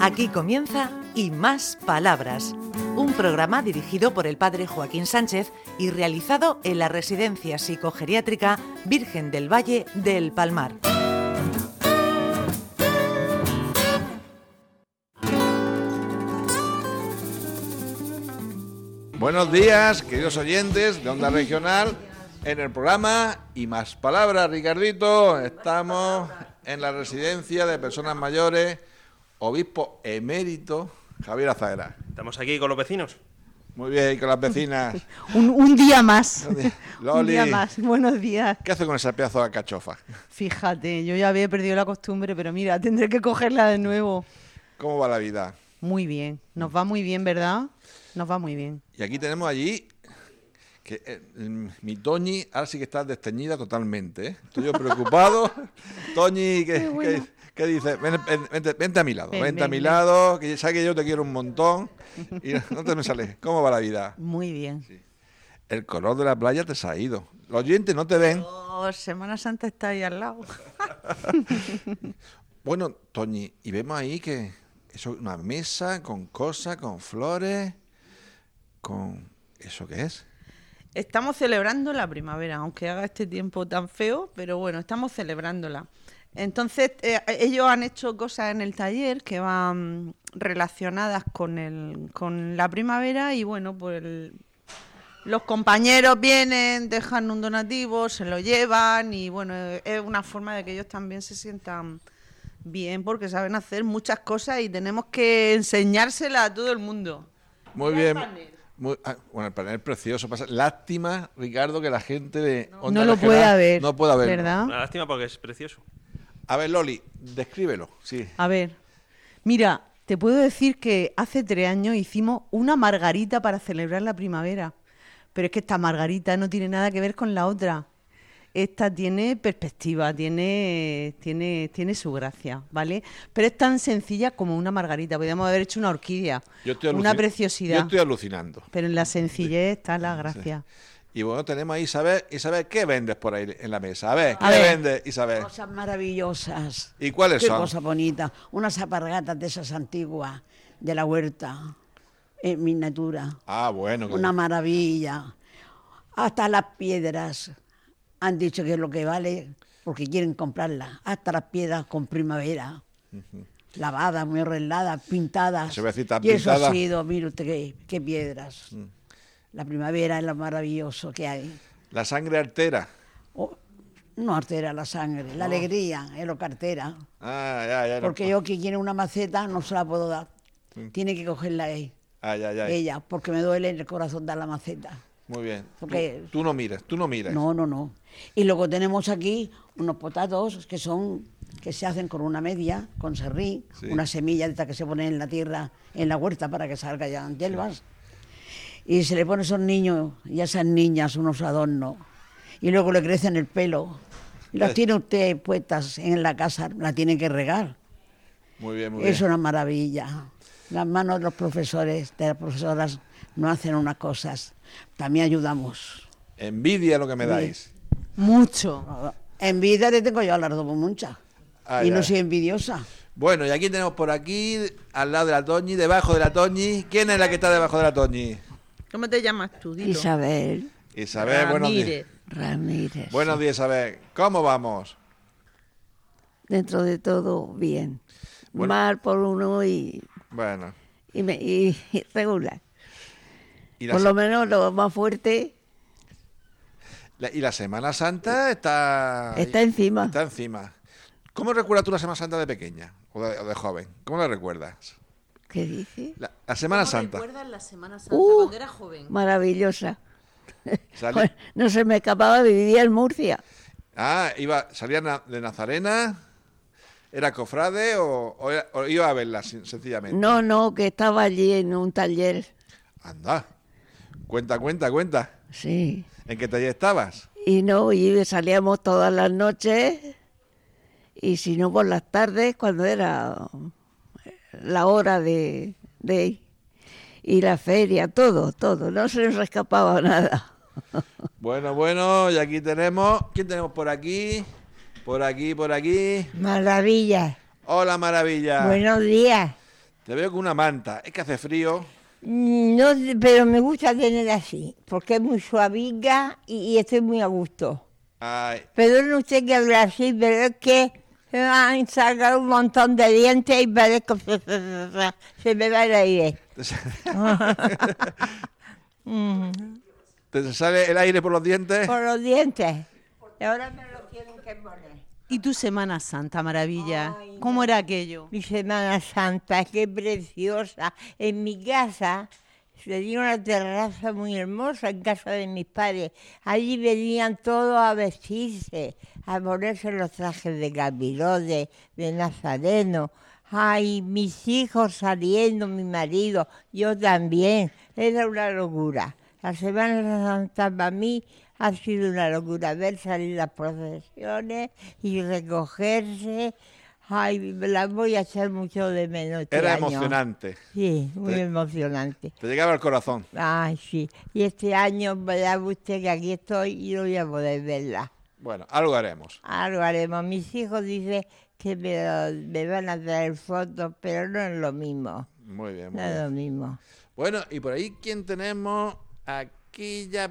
Aquí comienza Y Más Palabras, un programa dirigido por el padre Joaquín Sánchez y realizado en la Residencia Psicogeriátrica Virgen del Valle del Palmar. Buenos días, queridos oyentes de Onda Regional, en el programa Y Más Palabras. Ricardito, estamos en la Residencia de Personas Mayores, obispo emérito Javier Azagra. Estamos aquí con los vecinos. Muy bien, y con las vecinas. Un día más. Loli, Un día más. Buenos días. ¿Qué hace con esa pedazo de alcachofa? Fíjate, yo ya había perdido la costumbre, pero mira, tendré que cogerla de nuevo. ¿Cómo va la vida? Muy bien, nos va muy bien, ¿verdad? Nos va muy bien. Y aquí tenemos allí que mi Toñi ahora sí que está desteñida totalmente, ¿eh? Estoy yo preocupado. Toñi, ¿qué dices? Vente a mi lado, vente a mi lado, que sabes que yo te quiero un montón y no te me sales. ¿Cómo va la vida? Muy bien. Sí. El color de la playa te se ha ido. Los oyentes no te ven. Oh, Semana Santa está ahí al lado. Bueno, Toñi, y vemos ahí que eso es una mesa con cosas, con flores, con... ¿Eso qué es? Estamos celebrando la primavera, aunque haga este tiempo tan feo, pero bueno, estamos celebrándola. Entonces, ellos han hecho cosas en el taller que van relacionadas con la primavera y bueno, pues los compañeros vienen, dejan un donativo, se lo llevan y bueno, es una forma de que ellos también se sientan bien porque saben hacer muchas cosas y tenemos que enseñárselas a todo el mundo. Muy bien. Bueno, el panel es precioso. Lástima, Ricardo, que la gente de Onda no lo pueda ver, no pueda verlo. ¿Verdad? Una lástima porque es precioso. A ver, Loli, descríbelo. Sí. A ver, mira, te puedo decir que hace 3 años hicimos una margarita para celebrar la primavera. Pero es que esta margarita no tiene nada que ver con la otra. Esta tiene perspectiva, tiene su gracia, ¿vale? Pero es tan sencilla como una margarita. Podríamos haber hecho una orquídea, una preciosidad. Yo estoy alucinando. Pero en la sencillez está la gracia. Sí. Y bueno, tenemos a Isabel. Isabel, ¿qué vendes por ahí en la mesa? A ver, ¿qué vendes, Isabel? Cosas maravillosas. ¿Y cuáles son? Qué cosa bonita. Unas alpargatas de esas antiguas, de la huerta, en miniatura. Ah, bueno. Una maravilla. Hasta las piedras han dicho que es lo que vale porque quieren comprarlas. Hasta las piedras con primavera. Lavadas, muy arregladas, pintadas. Y eso ha sido, mire usted qué piedras. La primavera es lo maravilloso que hay. ¿La sangre altera? No altera la sangre, la alegría es lo que altera. Ya. Porque yo que quiere una maceta no se la puedo dar. Tiene que cogerla ella, porque me duele en el corazón dar la maceta. Muy bien. Porque tú no miras. No. Y luego tenemos aquí unos potatos que se hacen con una media, con serrín, una semilla de esta que se pone en la tierra, en la huerta para que salga ya en hierbas. Y se le pone a esos niños y a esas niñas unos adornos. Y luego le crecen el pelo. Y las tiene usted puestas en la casa, la tiene que regar. Muy bien. Es una maravilla. Las manos de los profesores, de las profesoras, no hacen unas cosas. También ayudamos. Envidia lo que me dais. Mucho. Envidia te tengo yo a las dos muchas. No soy envidiosa. Bueno, y aquí tenemos por aquí, al lado de la Toñi, debajo de la Toñi. ¿Quién es la que está debajo de la Toñi? ¿Cómo te llamas tú? Dilo. Isabel buenos días. Ramírez. Buenos días, Isabel. ¿Cómo vamos? Dentro de todo, bien. Bueno. Mal por uno y regular. Por lo menos lo más fuerte. Y la Semana Santa está encima. Está encima. ¿Cómo recuerdas tú la Semana Santa de pequeña o de joven? ¿Cómo la recuerdas? ¿Qué dice? La Semana Santa. ¿Cómo recuerdas la Semana Santa cuando eras joven? Maravillosa. No se me escapaba, vivía en Murcia. ¿Salía de Nazarena? ¿Era cofrade o iba a verla sencillamente? No, que estaba allí en un taller. Anda. Cuenta. Sí. ¿En qué taller estabas? Y salíamos todas las noches y si no por las tardes cuando era la hora de ir. Y la feria, todo, no se nos escapaba nada. Bueno, y aquí tenemos, ¿quién tenemos por aquí? Por aquí. Maravilla. Hola, Maravilla. Buenos días. Te veo con una manta. Es que hace frío. No, pero me gusta tener así, porque es muy suaviga y estoy muy a gusto. Ay, Perdone usted que hable así, pero es que se me han sacado un montón de dientes y parece que se me va el aire. ¿te sale el aire por los dientes? Por los dientes. Y ahora me lo tienen que poner. ¿Y tu Semana Santa, maravilla? Ay, ¿Cómo era aquello? Mi Semana Santa, qué preciosa. En mi casa tenía una terraza muy hermosa en casa de mis padres. Allí venían todos a vestirse, a ponerse los trajes de capirote, de nazareno. Ay, mis hijos saliendo, mi marido, yo también. Era una locura. La Semana Santa para mí ha sido una locura, ver salir las procesiones y recogerse. Ay, me las voy a echar mucho de menos este Era año. emocionante. Sí, muy emocionante. Te llegaba al corazón. Ay, sí. Y este año, verá usted que aquí estoy y no voy a poder verla. Bueno, algo haremos. Algo haremos. Mis hijos dicen que me van a traer fotos, pero no es lo mismo. Muy bien, muy No es bien. lo mismo. Bueno, y por ahí, ¿quién tenemos? Aquella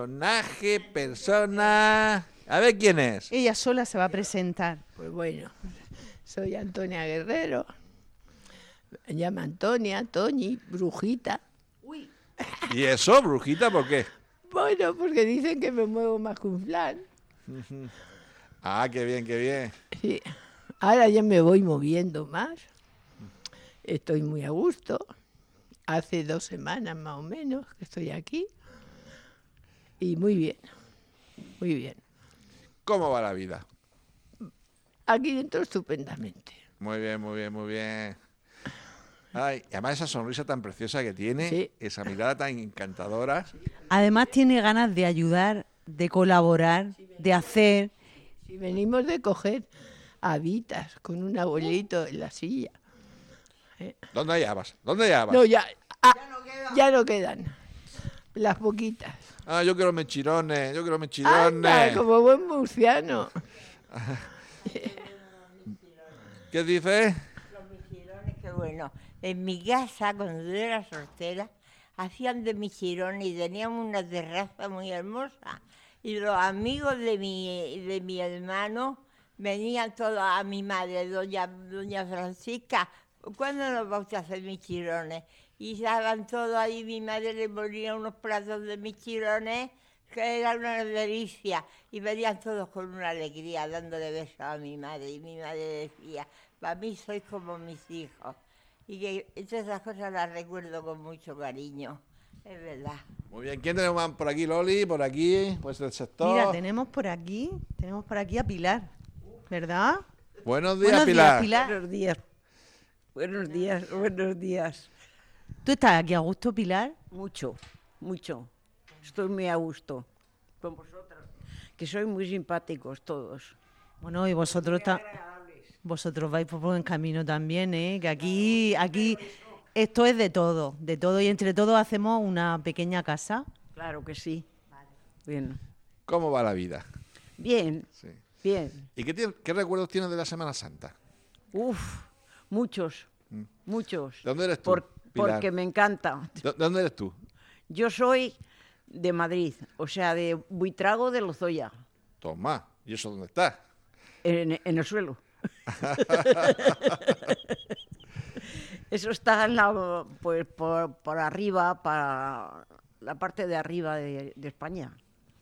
persona. A ver quién es. Ella sola se va a presentar. Pues bueno, soy Antonia Guerrero. Me llama Antonia, Toñi, Brujita. ¿Y eso, brujita, por qué? Bueno, porque dicen que me muevo más que un flan. Ah, qué bien, qué bien. Sí. Ahora ya me voy moviendo más. Estoy muy a gusto. Hace 2 semanas más o menos que estoy aquí. Y muy bien, muy bien. ¿Cómo va la vida? Aquí dentro estupendamente. Muy bien, muy bien, muy bien. Ay, y además esa sonrisa tan preciosa que tiene, Sí. esa mirada tan encantadora. Además tiene ganas de ayudar, de colaborar, de hacer. Si venimos de coger habitas con un abuelito en la silla. ¿Dónde ya vas? ¿Dónde ya vas? No, ya no quedan. Las poquitas. Ah, yo quiero mechirones, yo quiero Anda, mechirones. como buen murciano. ¿Qué dices? Los michirones, qué bueno. En mi casa, cuando yo era soltera, hacían de michirones y teníamos una terraza muy hermosa. Y los amigos de mi hermano venían todos a mi madre, doña Francisca. ¿Cuándo nos vamos a hacer michirones? Y estaban todos ahí, mi madre le ponía unos platos de michirones que era una delicia. Y venían todos con una alegría, dándole besos a mi madre. Y mi madre decía, para mí sois como mis hijos. Y que todas esas cosas las recuerdo con mucho cariño, es verdad. Muy bien, ¿quién tenemos más por aquí, Loli? Por aquí, pues el sector. Mira, tenemos por aquí a Pilar, ¿verdad? Buenos días, Buenos Pilar. días, Pilar. Buenos días. Buenos días, buenos días. ¿Tú estás aquí a gusto, Pilar? Mucho, mucho. Estoy muy a gusto con vosotros, que sois muy simpáticos todos. Bueno, y vosotros vais por buen camino también, ¿eh? Que aquí esto es de todo, y entre todos hacemos una pequeña casa. Claro que sí. Bien. ¿Cómo va la vida? Bien, Sí. bien. ¿Y qué recuerdos tienes de la Semana Santa? Uf, muchos, muchos. ¿De dónde eres tú, Pilar? Porque me encanta. ¿De dónde eres tú? Yo soy de Madrid, o sea, de Buitrago de Lozoya, Toma, ¿y eso dónde está? en el suelo. Eso está en pues, por arriba, para la parte de arriba de España.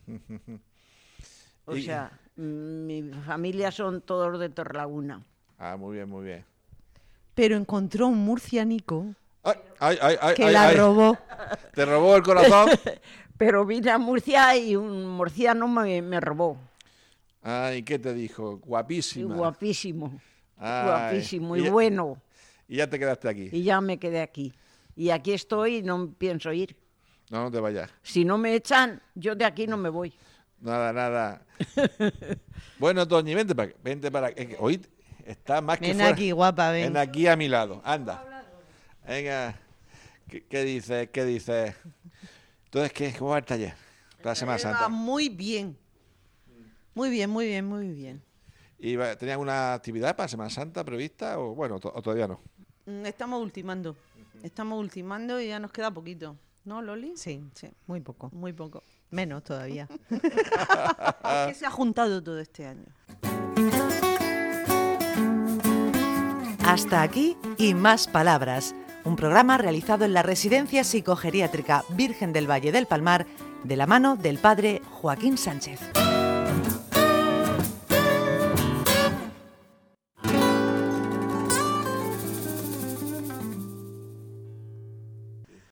O Y- sea, mi familia son todos de Torrelaguna. Ah, muy bien, muy bien. Pero encontró un murcianico Ay, que la robó. ¿Te robó el corazón? Pero vine a Murcia y un murciano me robó. Ay, ¿qué te dijo? Y Guapísima. guapísimo, Ay, guapísimo y ya- bueno. Y ya te quedaste aquí. Y ya me quedé aquí. Y aquí estoy y no pienso ir. No, no te vayas. Si no me echan, yo de aquí no me voy. Nada, nada. Bueno, Toñi, vente para acá. Hoy está más que Ven fuera. aquí, guapa, ven. Ven aquí a mi lado, anda. Venga. ¿Qué dices? ¿Qué dices? Entonces, ¿cómo va el taller? La Semana Santa. Muy bien. Muy bien, muy bien, muy bien. ¿Y tenía alguna actividad para Semana Santa prevista o bueno, o todavía no? Estamos ultimando. Estamos ultimando y ya nos queda poquito. ¿No, Loli? Sí, muy poco. Muy poco. Menos todavía. Es que se ha juntado todo este año. Hasta aquí y más palabras. Un programa realizado en la Residencia Psicogeriátrica Virgen del Valle del Palmar de la mano del padre Joaquín Sánchez.